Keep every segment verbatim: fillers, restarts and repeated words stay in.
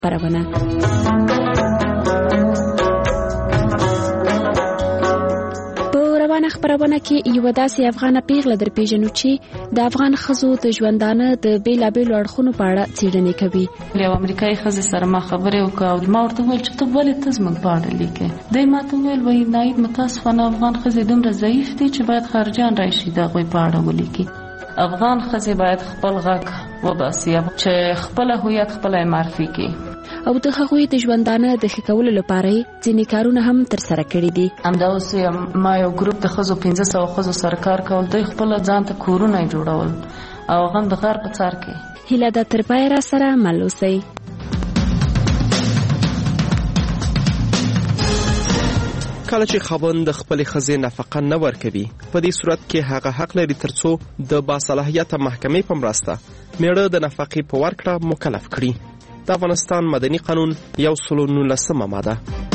خبرونه. خبرونه کې یو داسې افغانه پیغله در پیژنو چې د افغان ښځو د ژوندانه د بیلابیلو اړخونو په اړه څېړنې کوي. یو امریکایي ښځې سره ما خبرې وکړې او ما ورته وویل چې ته ولې ته زموږ په اړه لیکې؟ دی ما ته وویل وایي ناهید متاسفانه افغان ښځې دومره ضعیف دي چې باید خارجیان راشي د هغوی په اړه ولیکي. افغان ښځې باید خپل غږ وباسي چې خپله هویت خپله معرفي کړي او د هغوی د ژوندانه د ښه کولو لپاره ځینې کارونه هم ترسره کړي دي. همدا اوس ما یو ګروپ د ښځو پنځه سوه ښځو سره کار کول، دوی خپله ځان ته کورونه جوړول او هغه هم د غار په څار کې. هیله ده تر پایه را سره مل اوسئ. کله چې خاوند د خپلې ښځې نفقه نه ورکوي، په دې صورت کې هغه حق لري ترڅو د باصلاحیته محکمې په مرسته میړه د نفقې په ورکړه مکلف کړي. د افغانستان مدني قانون یو سل او نولسمه ماده.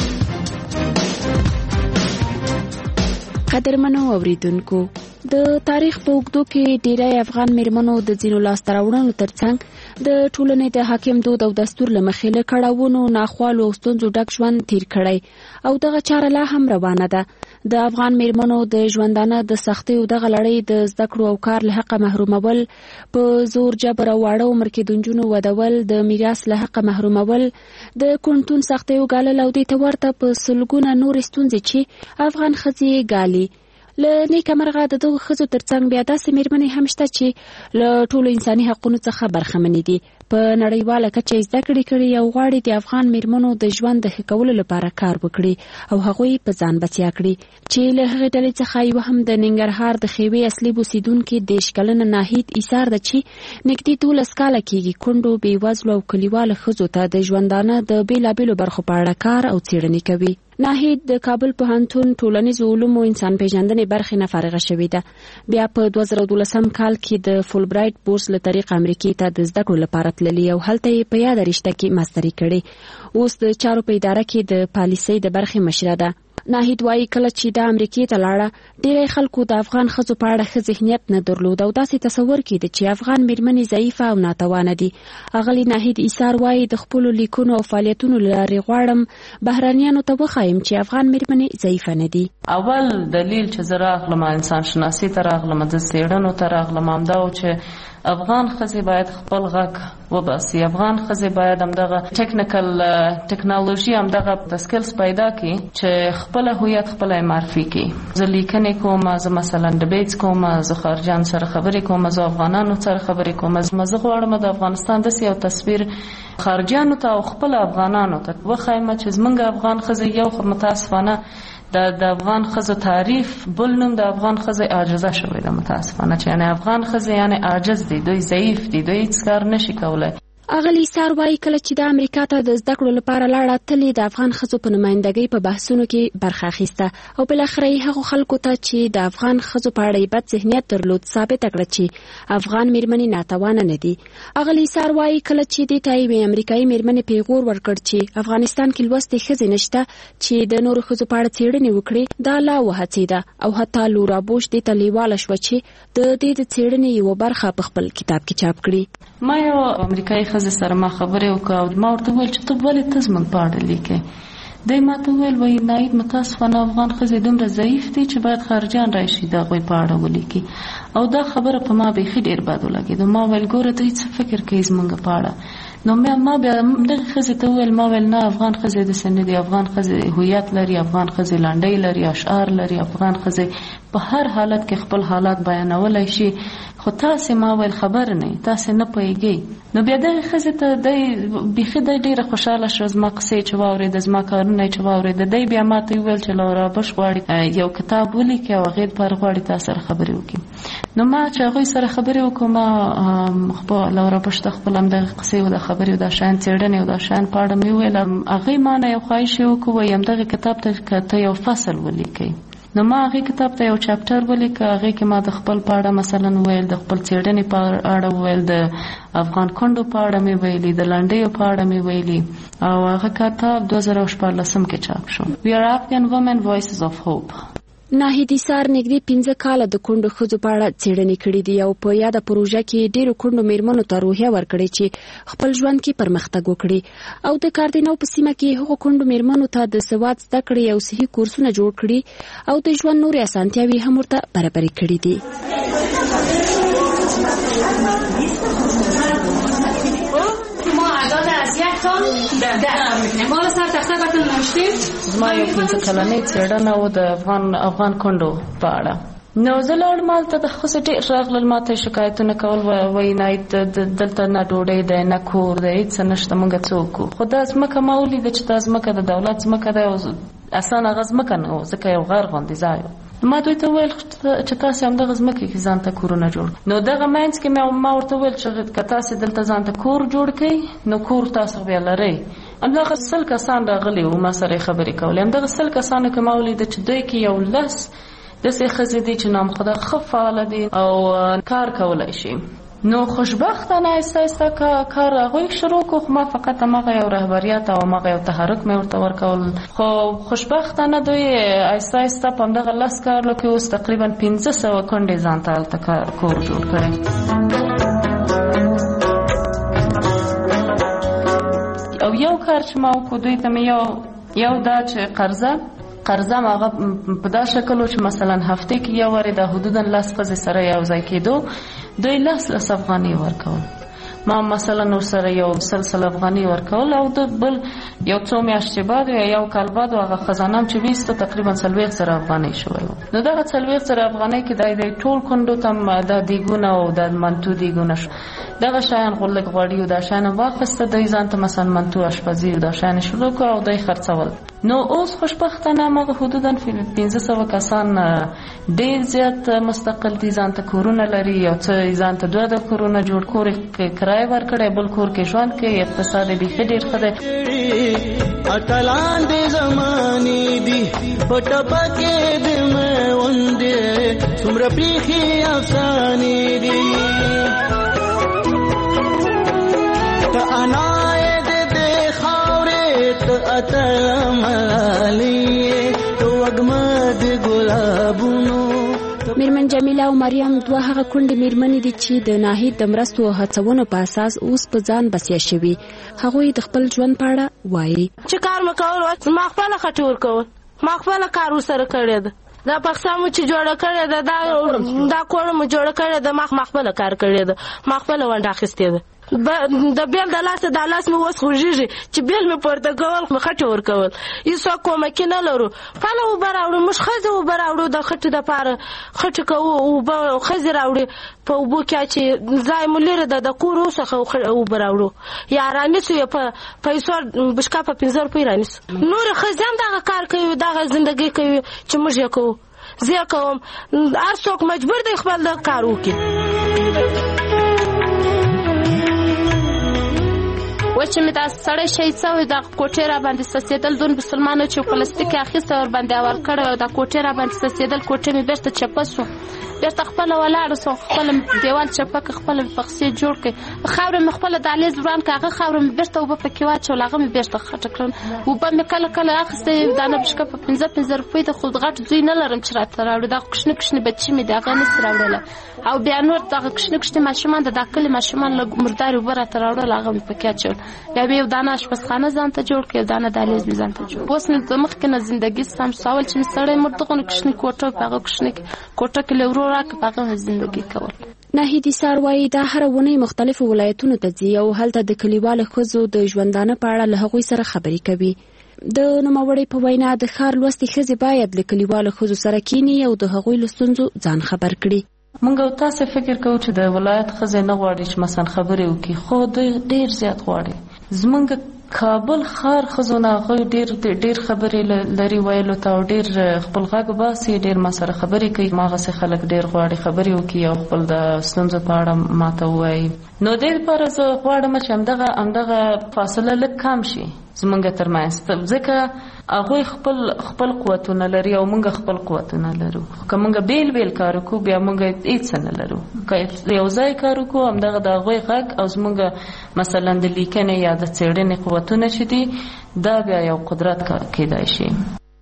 قدرمنو اوریدونکو، د تاریخ په اوږدو کې ډیری افغان میرمنو د ځینو لاسته راوړنو ترڅنګ د ټولنې د حاکم دود او دستور له مخې له کړاوونو، ناخوالو او ستونزو ډک ژوند تیر کړی او دغه چاره لا هم روانه ده. د افغان میرمنو د ژوندانه د سختیو دغه لړۍ د زده کړو او کار له حقه محرومول، په زور جبر او واړه عمر کې د نجونو ودول، د میراث له حقه محرومول، د کونټون سختیو ګالل او دې ته ورته په سلګونه نورې ستونزې چې افغان ښځې ګالي. له نیکه مرغه د دغو ښځو ترڅنګ بیا داسې میرمنې هم شته چې له ټولو انساني حقونو څخه برخمنې دي، په نړیواله کچه زده کړې کړي او غواړي د افغان میرمنو د ژوند د ښه کولو لپاره کار وکړي او هغوی په ځان بسیا کړي. چې له هغې ډلې څخه یوه هم د ننګرهار د خیوې اصلي اوسېدونکې دېرش کلنه ناهید ایثار ده چې نږدې دولس کاله کېږي کونډو، بېوزلو او کلیوالو ښځو ته د ژوندانه د بېلابېلو برخو په اړه کار او څېړنې کوي. ناهید د کابل پوهنتون ټولنیزو علومو انسان پیژندنې برخې نه فارغه شوې ده. بیا په دوه زره دولسم کال کې د فولبرایټ بورس له طریقه امریکې ته د زده کړو لپاره تللي او هلته یې په یاده رشته کې ماستري کړې. اوس د چارو په اداره کې د پالیسۍ د برخې مشره ده. ناهید وایي کله چې د امریکې ته لاړه، ډېری خلکو د افغان ښځو په اړه ښه ذهنیت نه درلود او داسې تصور کېده چې افغان میرمنې ضعیفه او ناتوانه دي. اغلې ناهید ایثار وایي د خپلو لیکونو او فعالیتونو له لارې غواړم بهرانیانو ته وښایم چې افغان میرمنې ضعیفه نه دي. اول دلیل چې زه راغلم انسان شناسي ته راغلم، د څېړنو ته راغلم، همدا و چې افغان ښځې باید خپل غږ وباسي. افغان ښځې باید همدغه ټکنیکل ټکنالوژي همدغه د سکلز پیدا کړي چې خپله هویت خپله معرفي کړي. زه لیکنې کوم، زه مثلا ډبیټس کوم، زه خارجیان سره خبرې کوم، زه افغانانو سره خبرې کوم. زه غواړم د افغانستان داسې یو تصویر خارجیانو ته او خپل افغانانو ته وښایم چې زموږ افغان ښځې یو خو متاسفانه د د افغان ښځو تعریف بل نوم د افغان ښځې عاجزه شوې ده متاسفانه، چې یعنی افغان ښځې یعنی عاجز دي، دوی ضعیف دي، دوی هیڅ کار نشي کولی. اغلی ایثار وایي کله چې د امریکا ته د زده کړو لپاره لاړه، تل د افغان ښځو په نمایندګۍ په بحثونو کې برخه اخیسته او بالاخره یې هغو خلکو ته چې د افغان ښځو په اړه یې بد ذهنیت درلود ثابته کړه چې افغان میرمنې ناتوانه نه دي. اغلی ایثار وایي کله چې دې ته یوې امریکایي میرمنې پیغور ورکړ چې افغانستان کې لوستې ښځې نشته چې د نورو ښځو په اړه څېړنې وکړي، دا لا وهڅېده او حتی لورا بوش دې ته لیواله شوه چې د دې د څېړنې یوه برخه په خپل کتاب کې چاپ کړي. ما یو امریکایي ښځې سره ما خبرې وکړه او ما ورته وویل چې ته ولې ته زموږ په اړه لیکې؟ دی ما ته وویل وایي ناهید متاسفانه افغان ښځې دومره ضعیف دي چې باید خارجیان راشي د هغوی په اړه ولیکي. او دا خبره په ما بیخي ډېر بد ولګېده. ما ویل ګوره دوی څه فکر کوي زموږ په اړه. نو ما بیا دغه ښځې ته وویل، ما ویل نه، افغان ښځې داسې نه دي. افغان ښځې هویت لري، افغان ښځې لنډۍ لري، اشعار لري، افغان ښځې په هر حالت کې خپل حالات بیانولی شي. خو تاسې ما ویل خبر نه، تاسې نه پوهېږئ. نو بیا دغه ښځې ته دی بیخي دی ډېره خوشحاله شوه زما قصې چې واورېده، زما کارونه یې چې واورېده. دی بیا ما ته وویل چې لورا بش غواړي یو کتاب ولیکي او هغې دپاره غواړي تا سره خبرې وکړي. نو ما چې هغوی سره خبرې وکړو، ما لورا بش ته خپل همدغه قصې او د خبرې او د شیان څېړنې او د شیان په اړه مې وویل. هغې ما نه یو خواهش یې وکړو، وایي همدغه کتاب ته که ته یو فصل ولیکئ. نو ما هغې کتاب ته یو چاپټر ولیکه. هغې کې ما د خپل په اړه مثلا وویل، د خپل څېړنې په اړه وویل، د افغان کونډو په اړه مې ویلي، د لنډیو په اړه مې ویلي. او هغه کتاب دوه زره شپاړلسم کې چاپ شو. We are Afghan women voices of hope. ناهید ایسار نږدې پنځه کاله د کونډو ښځو په اړه څېړنې کړې دي او په یاده پروژه کې ډېرو کونډو میرمنو ته روحیه ورکړې چې خپل ژوند کې پرمختګ وکړي او د کاردینو په سیمه کې هغو کونډو میرمنو ته د سواد زده کړې او صحي کورسونه جوړ کړي او د ژوند نورې اسانتیاوې هم ورته برابرې کړې دي. زما یو پنځه کلنۍ څېړنه وه د افغان افغان کونډو په اړه. نو زه لاړم هلته د ښځې ډېر راغلل ما ته شکایتونه کول وایي نه دلته نه ډوډۍ دی نه کور دی هېڅ نشته موږ څوک وو. خو دا ځمکه ما ولیده چې دا ځمکه د دولت ځمکه ده او اسان هغه ځمکه نه و ځکه یو غر غوندې ځای و. ما دوی ته وویل چې تاسې همدغه ځمکې کې ځان ته کورونه جوړ نو دغه منځ کې ما ورته وویل چې که تاسې دلته ځان ته کور جوړ کړئ نو کور تاسو بیا لرئ. همدغه سل کسان راغلي وو ما سره یې خبرې کولې. همدغه سل کسانو کې ما ولیده چې دوی کې یو لس داسې ښځې دي چې نامخوده ښه فعاله دي او کار کولی شي. نو خوشبختانه آهسته آهسته کار هغوی شروع کړو خو ما فقط هماغه یو رهبریت او هماغه یو تحرک مې ورته ورکول. خو خوشبختانه دوی آهسته آهسته په همدغه لس کالو کې اوس تقریبا پنځه سوه کونډې ځان ته هلته کور جوړ کړی. او یو کار چې ما وکړو دوی ته مې یو یو دا چې قرضه قرضه ما هغه په دا شکل و چې مثلا هفته کې یو وارې د حدودا لس ښځې سره یو ځای کېدو دوی لس لس افغانۍ ورکول. ما مثلا نور سره یو سلسل افغانۍ ورکول او د بل یو څو میاشتې بعد یا یو کال بعد هغه خزانه چې ویسته تقریبا څلوېښت زره افغانۍ شوی و. نو دغه څلوېښت زره افغانۍ کې دا د ټول کونډو ته دا دیګونه او د منتو دیګونه شو دغه شیان غوړلږ غوړي او دا شیان واخیسته دوی ځان ته مثلا منتو اشپزي او دا شیان شروع کړه او دوی خرڅول. نو اوس خوشبختانه هماغه حدودا پنځه سوه کسان ډېر زیات مستقل دي ځان ته کورونه لري یو څه ځان ته دوه د کورونه جوړ کور کرایه ورکړی بل کور کې ژوند کوي اقتصاد یې بیخي ډېر ښه دی. اتلان دې زمانې دي په ټپه کې د میوندې څومره پریښې افسانې دي ته انا یې د دې خاورې ته اتل ملالۍ ته وږمه د ګلابونو. میرمن جمیله او مریم دوه هغه کونډې میرمنې دي چې د ناهید د مرستو او هڅونو په اساس اوس په ځان بسیا شوي. هغوی د خپل ژوند په اړه وایي چې کار مې کول ما خپله خټې ورکول ما خپله کار ورسره کړی ده دا پخڅه مو چې جوړه کړې ده دا دا کور مو جوړه کړې ده ما خپله کار کړی ده ما خپله ونډه اخیستې ده د بیل د لاسه د لاس مې اوس خوږېږي چې بیل مې پورته کول خټې ورکول هېڅوک کومکي نه لرو. پله اوبه راوړو موږ ښځې اوبه راوړو د خټې دپاره خټې کوو اوبه ښځې راوړي په اوبو کې چې ځای مو لرې ده د کور وڅخه اوبه راوړو یا رانیسو یا په پیسو بشکا په پنځه روپۍ رانیسو. نورې ښځې هم دغه کار کوي دغه زندګي کوي چې موږ یې کوو زه یې کوم. هر څوک مجبور دی خپل د کار وکړي. و چې مې دا سړی شهید شوی دا کوټې را باندې سسېدل دون مسلمانو چې پلاستیک اخیسته ور باندې اور کړی او دا کوټې را باندې سسېدل کوټې مې بېرته چپه شو بېرته خپله ولاړه سوم خپله دیوال چپه کړه خپله مې پخڅې جوړ کړې خاوره مې خپله دهلیز وران کړه هغه خاوره مې بېرته اوبه پکې واچول هغه مې بېرته خټه کړل اوبه مې کله کله اخیستې دانه بشکه په پنځه پنځه روپۍ د خو غټ زوی نه لرم چې راته راوړي دا کوچني کوچني بچي مې دي هغه نسي راوړلی او بیا نور دغه کوچني کوچني ماشومان د دا کلي ماشومان لږ مردارې اوبه راته راوړل هغه مې پکې اچول بیا مې یو دانه اشپزخانه ځان ته جوړ کړ یو دانه دهلیز مې ځان ته جوړ اوس مې د مخکې نه زندګي سم شو اول چې مې سړی مړ دغه کوچني کوټه په هغه کوچني کوټه کې له ورو راکړه په هغه زندګي کول. ناهید ایسار وایي دا هره اونۍ مختلفو ولایتونو ته ځي او هلته د کلیوالو ښځو د ژوندانه په اړه له هغوی سره خبرې کوي. د نوموړې په وینا د ښار لوستې ښځې باید له کلیوالو ښځو سره کیني او د هغوی له ستونزو ځان خبر کړي. موږ او تاسې فکر کوو چې د ولایت ښځې نه غواړي چې مثلا خبرې وکړي خو دوی ډېر زیات غواړي. زموږ کابل ښار ښځو نه هغوی ډېر ډېر خبرې لري ویلو ته او ډېر خپل غږ باسي ډېر ما سره خبرې کوي. هماغسې خلک ډېر غواړي خبرې وکړي او خپل د ستونزو په اړه ما ته ووایي. نو دې لپاره زه غواړم چې همدغه همدغه فاصله لږ کم شي زمونږ ترمنځ ځکه هغوی خپل خپل قوتونه لري او موږ خپل قوتونه لرو. که موږ بیل بیل کار وکړو بیا موږ هېڅ نه لرو. که یو ځای کار وکړو همدغه د هغوی غږ او زموږ مثلا د لیکنې یا د څېړنې قوتونه چې دي دا بیا یو قدرت کېدای شي.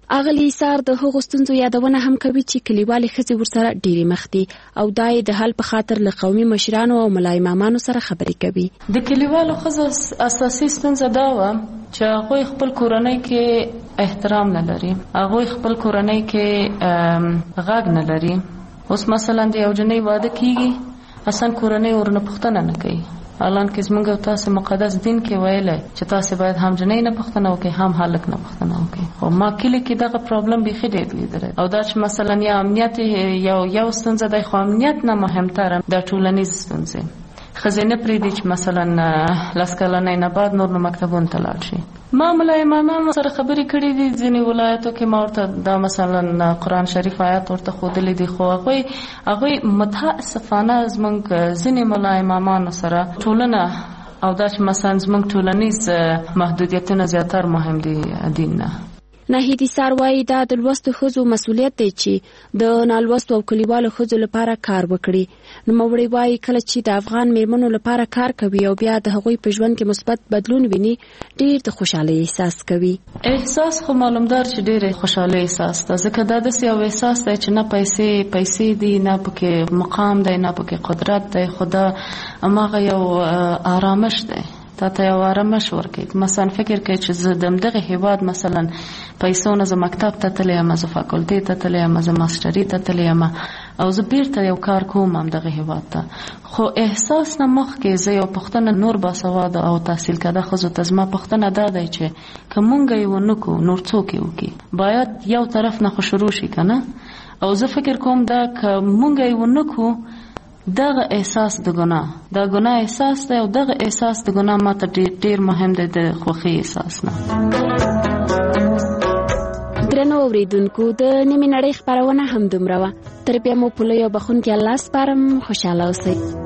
اغلی سار د هغو ستونزو یادونه هم کوي چې کلیوالي ښځې ورسره ډېرې مخ دي او دا یې د حل په خاطر له قومي مشرانو او ملا امامانو سره خبرې کوي. د کلیوالو ښځو اساسي ستونزه دا وه چې هغوی خپل کورنۍ کې احترام نه لري، هغوی خپل کورنۍ کې غږ نه لري. اوس مثلا د یو جنۍ واده کیږي، اصلا کورنۍ ورنه پوښتنه نه کوي. الان کې زموږ او تاسو مقدس دین کې ویلی چې تاسو باید هم جنۍ نه پوښتنه وکړئ هم هلک نه پوښتنه وکړئ. خو ما کلي کې دغه پرابلم بیخي ډېر لیدلی او دا چې مثلا یا امنیت یو یو ستونزه دی، خو امنیت نه مهمتره د ټولنیز ستونزې. ښځې نه پرېږدي چې مثلا لس کلنۍ نه بعد نور نو مکتبونو ته لاړ شي. ما ملا امامانو سره خبرې کړې دي، ځینې ولایتو کې ما ورته دا مثلا قرآن شریف آیات ورته ښودلی دي، خو هغوی هغوی متاسفانه زموږ ځینې ملا امامانو سره ټولنه او دا چې مثلا زموږ ټولنیز محدودیتونه زیاتر مهم دي دین نه. ناهیدي سار وایي دا د لوستو ښځو مسؤلیت دی چې د نالوستو او کلیوالو ښځو لپاره کار وکړي. نوموړی وایي کله چې د افغان میرمنو لپاره کار کوي او بیا د هغوی په ژوند کې مثبت بدلون ویني، ډېر د خوشحالۍ احساس کوي. احساس خو معلومدار چې ډېر خوشحالۍ احساس ده، ځکه دا داسې یو احساس دی چې نه پیسې پیسې دي، نه پکې مقام دی، نه پکې قدرت دی، خو دا هماغه یو آرامش دی. تا ته یو آرامش ورکوي. مثلا فکر کوي چې زه د همدغه هېواد مثلا پیسو نه زه مکتب ته تللی یم، زه فاکولټې ته تللی یم، زه ماسټري ته تللی یم او زه بیرته یو کار کوم همدغه هېواد ته. خو احساس نه مخکې زه یو پوښتنه نور باسواده او تحصیل کرده ښځو ته زما پوښتنه دا دی چې که مونږ یې ونه کړو نور څوک یې وکړي. باید یو طرف نه خو شروع شي که نه. او زه فکر کوم دا که مونږ یې ونه کړو دغه احساس د ګناه دا ګناه احساس دی او دغه احساس د ګناه ماته ډېر ډېر مهم دی د خوښۍ احساس نه. درنو اورېدونکو، د نیمې نړۍ خپرونه هم دومره وه. تر بیا مو په لوی او بخښونکي الله سپارم. خوشحاله اوسئ.